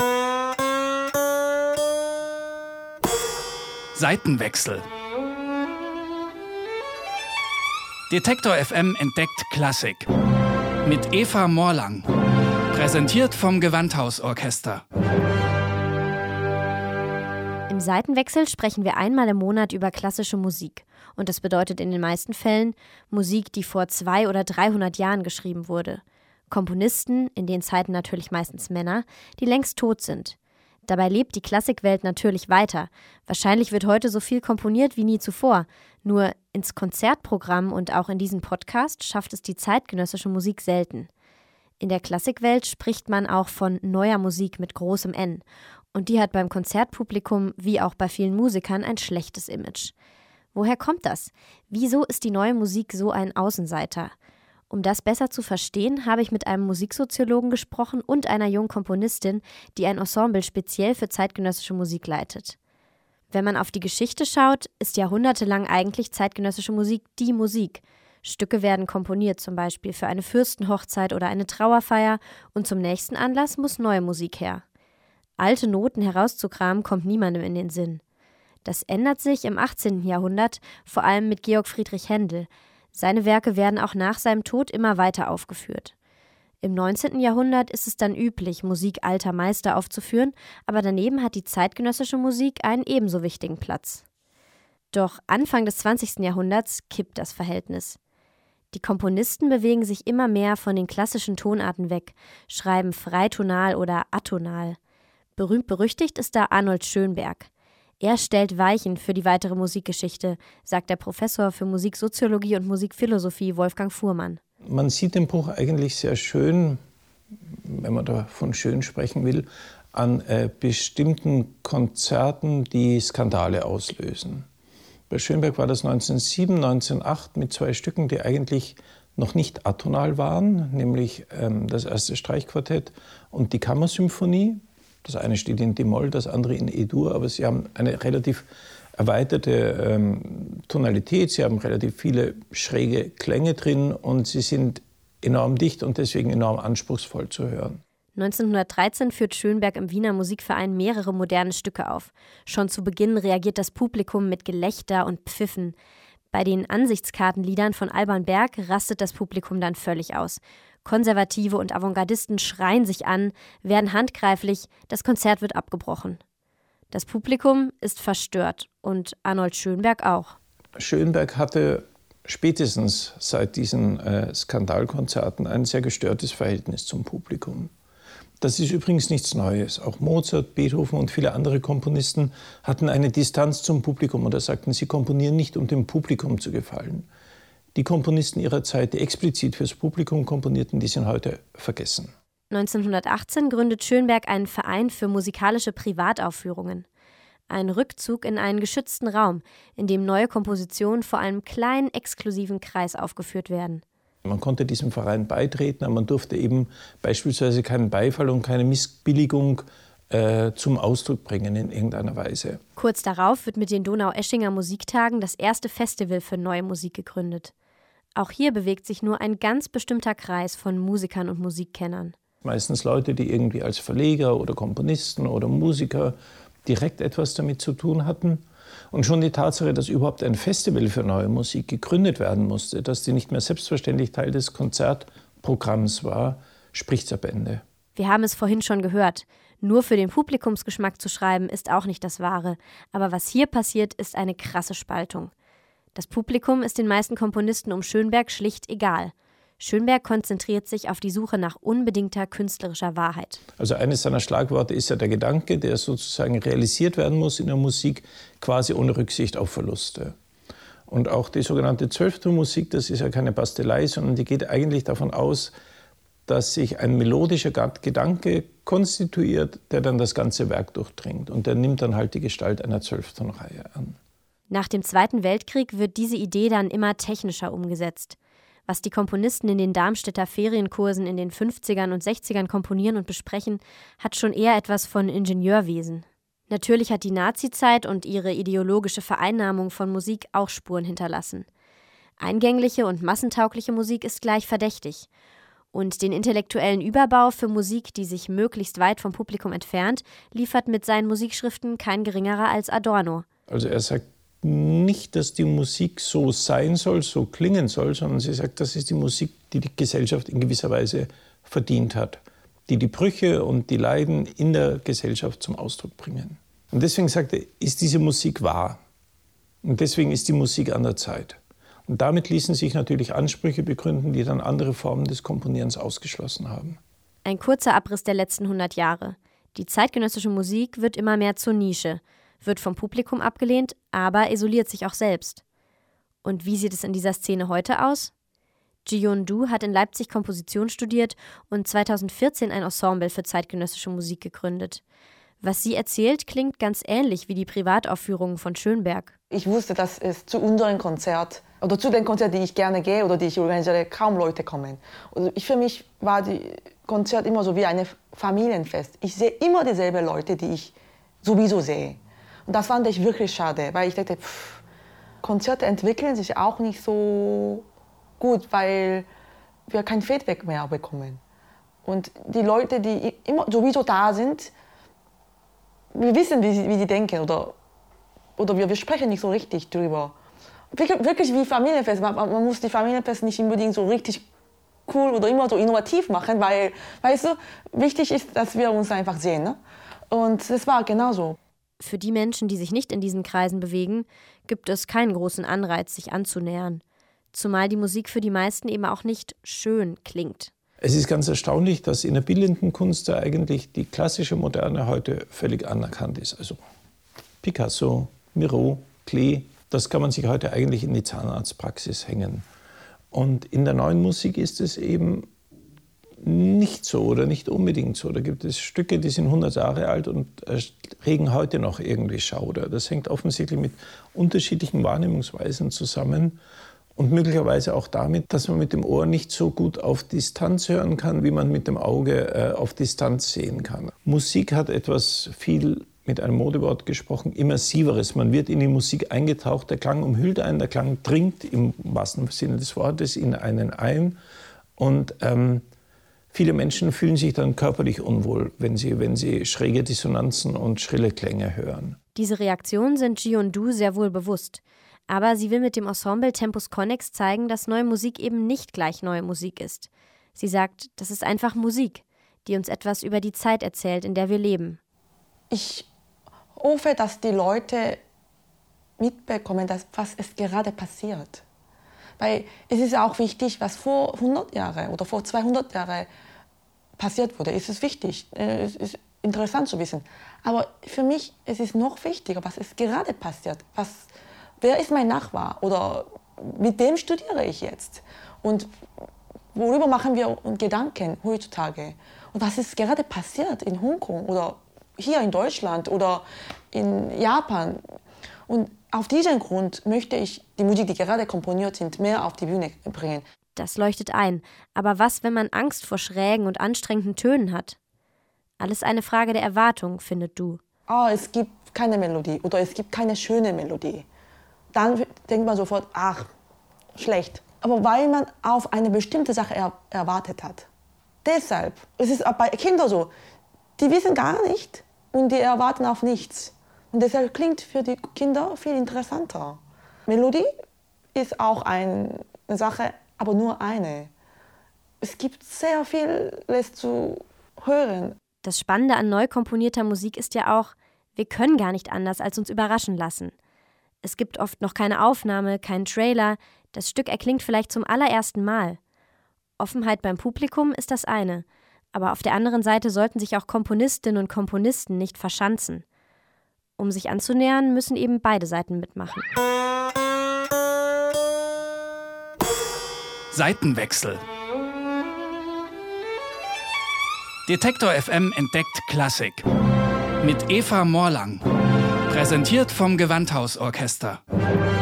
Seitenwechsel. Detektor FM entdeckt Klassik. Mit Eva Morlang. Präsentiert vom Gewandhausorchester. Im Seitenwechsel sprechen wir einmal im Monat über klassische Musik. Und das bedeutet in den meisten Fällen Musik, die vor 200 oder 300 Jahren geschrieben wurde. Komponisten, in den Zeiten natürlich meistens Männer, die längst tot sind. Dabei lebt die Klassikwelt natürlich weiter. Wahrscheinlich wird heute so viel komponiert wie nie zuvor. Nur ins Konzertprogramm und auch in diesen Podcast schafft es die zeitgenössische Musik selten. In der Klassikwelt spricht man auch von neuer Musik mit großem N. Und die hat beim Konzertpublikum wie auch bei vielen Musikern ein schlechtes Image. Woher kommt das? Wieso ist die neue Musik so ein Außenseiter? Um das besser zu verstehen, habe ich mit einem Musiksoziologen gesprochen und einer jungen Komponistin, die ein Ensemble speziell für zeitgenössische Musik leitet. Wenn man auf die Geschichte schaut, ist jahrhundertelang eigentlich zeitgenössische Musik die Musik. Stücke werden komponiert, zum Beispiel für eine Fürstenhochzeit oder eine Trauerfeier, und zum nächsten Anlass muss neue Musik her. Alte Noten herauszukramen kommt niemandem in den Sinn. Das ändert sich im 18. Jahrhundert, vor allem mit Georg Friedrich Händel. Seine Werke werden auch nach seinem Tod immer weiter aufgeführt. Im 19. Jahrhundert ist es dann üblich, Musik alter Meister aufzuführen, aber daneben hat die zeitgenössische Musik einen ebenso wichtigen Platz. Doch Anfang des 20. Jahrhunderts kippt das Verhältnis. Die Komponisten bewegen sich immer mehr von den klassischen Tonarten weg, schreiben freitonal oder atonal. Berühmt-berüchtigt ist da Arnold Schönberg. Er stellt Weichen für die weitere Musikgeschichte, sagt der Professor für Musiksoziologie und Musikphilosophie Wolfgang Fuhrmann. Man sieht den Bruch eigentlich sehr schön, wenn man davon schön sprechen will, an bestimmten Konzerten, die Skandale auslösen. Bei Schönberg war das 1907, 1908 mit 2 Stücken, die eigentlich noch nicht atonal waren, nämlich das erste Streichquartett und die Kammersymphonie. Das eine steht in d-Moll, das andere in E-Dur, aber sie haben eine relativ erweiterte Tonalität, sie haben relativ viele schräge Klänge drin und sie sind enorm dicht und deswegen enorm anspruchsvoll zu hören. 1913 führt Schönberg im Wiener Musikverein mehrere moderne Stücke auf. Schon zu Beginn reagiert das Publikum mit Gelächter und Pfiffen. Bei den Ansichtskartenliedern von Alban Berg rastet das Publikum dann völlig aus. Konservative und Avantgardisten schreien sich an, werden handgreiflich, das Konzert wird abgebrochen. Das Publikum ist verstört und Arnold Schönberg auch. Schönberg hatte spätestens seit diesen Skandalkonzerten ein sehr gestörtes Verhältnis zum Publikum. Das ist übrigens nichts Neues. Auch Mozart, Beethoven und viele andere Komponisten hatten eine Distanz zum Publikum oder sagten, sie komponieren nicht, um dem Publikum zu gefallen. Die Komponisten ihrer Zeit, die explizit fürs Publikum komponierten, die sind heute vergessen. 1918 gründet Schönberg einen Verein für musikalische Privataufführungen. Ein Rückzug in einen geschützten Raum, in dem neue Kompositionen vor einem kleinen, exklusiven Kreis aufgeführt werden. Man konnte diesem Verein beitreten, aber man durfte eben beispielsweise keinen Beifall und keine Missbilligung zum Ausdruck bringen in irgendeiner Weise. Kurz darauf wird mit den Donaueschinger Musiktagen das erste Festival für neue Musik gegründet. Auch hier bewegt sich nur ein ganz bestimmter Kreis von Musikern und Musikkennern. Meistens Leute, die irgendwie als Verleger oder Komponisten oder Musiker direkt etwas damit zu tun hatten. Und schon die Tatsache, dass überhaupt ein Festival für neue Musik gegründet werden musste, dass die nicht mehr selbstverständlich Teil des Konzertprogramms war, spricht zur Bände. Wir haben es vorhin schon gehört. Nur für den Publikumsgeschmack zu schreiben, ist auch nicht das Wahre. Aber was hier passiert, ist eine krasse Spaltung. Das Publikum ist den meisten Komponisten um Schönberg schlicht egal. Schönberg konzentriert sich auf die Suche nach unbedingter künstlerischer Wahrheit. Also eines seiner Schlagworte ist ja der Gedanke, der sozusagen realisiert werden muss in der Musik, quasi ohne Rücksicht auf Verluste. Und auch die sogenannte Zwölftonmusik, das ist ja keine Bastelei, sondern die geht eigentlich davon aus, dass sich ein melodischer Gedanke konstituiert, der dann das ganze Werk durchdringt. Und der nimmt dann halt die Gestalt einer Zwölftonreihe an. Nach dem Zweiten Weltkrieg wird diese Idee dann immer technischer umgesetzt. Was die Komponisten in den Darmstädter Ferienkursen in den 50ern und 60ern komponieren und besprechen, hat schon eher etwas von Ingenieurwesen. Natürlich hat die Nazizeit und ihre ideologische Vereinnahmung von Musik auch Spuren hinterlassen. Eingängliche und massentaugliche Musik ist gleich verdächtig. Und den intellektuellen Überbau für Musik, die sich möglichst weit vom Publikum entfernt, liefert mit seinen Musikschriften kein geringerer als Adorno. Also er sagt nicht, dass die Musik so sein soll, so klingen soll, sondern sie sagt, das ist die Musik, die die Gesellschaft in gewisser Weise verdient hat, die die Brüche und die Leiden in der Gesellschaft zum Ausdruck bringen. Und deswegen sagt er, ist diese Musik wahr? Und deswegen ist die Musik an der Zeit. Und damit ließen sich natürlich Ansprüche begründen, die dann andere Formen des Komponierens ausgeschlossen haben. Ein kurzer Abriss der letzten 100 Jahre. Die zeitgenössische Musik wird immer mehr zur Nische, wird vom Publikum abgelehnt, aber isoliert sich auch selbst. Und wie sieht es in dieser Szene heute aus? Ji-Yoon Do hat in Leipzig Komposition studiert und 2014 ein Ensemble für zeitgenössische Musik gegründet. Was sie erzählt, klingt ganz ähnlich wie die Privataufführungen von Schönberg. Ich wusste, dass es zu unserem Konzert oder zu den Konzerten, die ich gerne gehe oder die ich organisiere, kaum Leute kommen. Also für mich war das Konzert immer so wie ein Familienfest. Ich sehe immer dieselben Leute, die ich sowieso sehe. Und das fand ich wirklich schade, weil ich dachte, Konzerte entwickeln sich auch nicht so gut, weil wir kein Feedback mehr bekommen. Und die Leute, die immer sowieso da sind, wir wissen, wie die denken oder wir sprechen nicht so richtig drüber. Wirklich wie Familienfest. Man muss die Familienfest nicht unbedingt so richtig cool oder immer so innovativ machen, weil, weißt du, wichtig ist, dass wir uns einfach sehen. Ne? Und das war genauso. Für die Menschen, die sich nicht in diesen Kreisen bewegen, gibt es keinen großen Anreiz, sich anzunähern. Zumal die Musik für die meisten eben auch nicht schön klingt. Es ist ganz erstaunlich, dass in der bildenden Kunst ja eigentlich die klassische Moderne heute völlig anerkannt ist. Also Picasso, Miro, Klee, das kann man sich heute eigentlich in die Zahnarztpraxis hängen. Und in der neuen Musik ist es eben nicht so oder nicht unbedingt so. Da gibt es Stücke, die sind 100 Jahre alt und regen heute noch irgendwie Schauder. Das hängt offensichtlich mit unterschiedlichen Wahrnehmungsweisen zusammen und möglicherweise auch damit, dass man mit dem Ohr nicht so gut auf Distanz hören kann, wie man mit dem Auge auf Distanz sehen kann. Musik hat etwas viel, mit einem Modewort gesprochen, Immersiveres. Man wird in die Musik eingetaucht, der Klang umhüllt einen, der Klang dringt im wahrsten Sinne des Wortes in einen ein. Und viele Menschen fühlen sich dann körperlich unwohl, wenn sie schräge Dissonanzen und schrille Klänge hören. Diese Reaktionen sind Ji-Yoon Do sehr wohl bewusst. Aber sie will mit dem Ensemble Tempus Connex zeigen, dass neue Musik eben nicht gleich neue Musik ist. Sie sagt, das ist einfach Musik, die uns etwas über die Zeit erzählt, in der wir leben. Ich hoffe, dass die Leute mitbekommen, was es gerade passiert. Weil es ist auch wichtig, was vor 100 Jahren oder vor 200 Jahren passiert wurde. Es ist wichtig, es ist interessant zu wissen. Aber für mich es ist noch wichtiger, was es gerade passiert. Wer ist mein Nachbar oder mit wem studiere ich jetzt? Und worüber machen wir uns Gedanken heutzutage? Und was ist gerade passiert in Hongkong oder hier in Deutschland oder in Japan? Und auf diesen Grund möchte ich die Musik, die gerade komponiert sind, mehr auf die Bühne bringen. Das leuchtet ein. Aber was, wenn man Angst vor schrägen und anstrengenden Tönen hat? Alles eine Frage der Erwartung, findet Du. Es gibt keine Melodie oder es gibt keine schöne Melodie. Dann denkt man sofort, ach, schlecht. Aber weil man auf eine bestimmte Sache erwartet hat. Deshalb, es ist auch bei Kindern so, die wissen gar nicht und die erwarten auf nichts. Und deshalb klingt für die Kinder viel interessanter. Melodie ist auch eine Sache, aber nur eine. Es gibt sehr vieles zu hören. Das Spannende an neu komponierter Musik ist ja auch, wir können gar nicht anders, als uns überraschen lassen. Es gibt oft noch keine Aufnahme, keinen Trailer. Das Stück erklingt vielleicht zum allerersten Mal. Offenheit beim Publikum ist das eine. Aber auf der anderen Seite sollten sich auch Komponistinnen und Komponisten nicht verschanzen. Um sich anzunähern, müssen eben beide Seiten mitmachen. Seitenwechsel. Detektor FM entdeckt Klassik. Mit Eva Morlang. Präsentiert vom Gewandhausorchester.